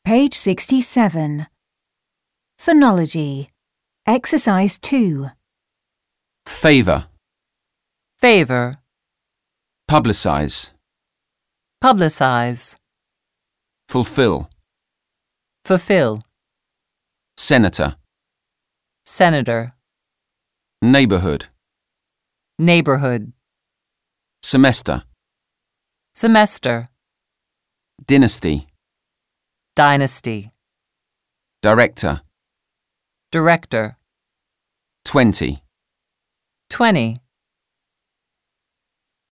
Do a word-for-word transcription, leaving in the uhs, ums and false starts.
Page sixty-seven. Phonology. Exercise two. Favour. Favor. Publicise. Publicize. Fulfill. Fulfill. Senator. Senator. Neighbourhood. Neighborhood. Semester. Semester. Dynasty. Dynasty. Director. Director. Twenty. Twenty.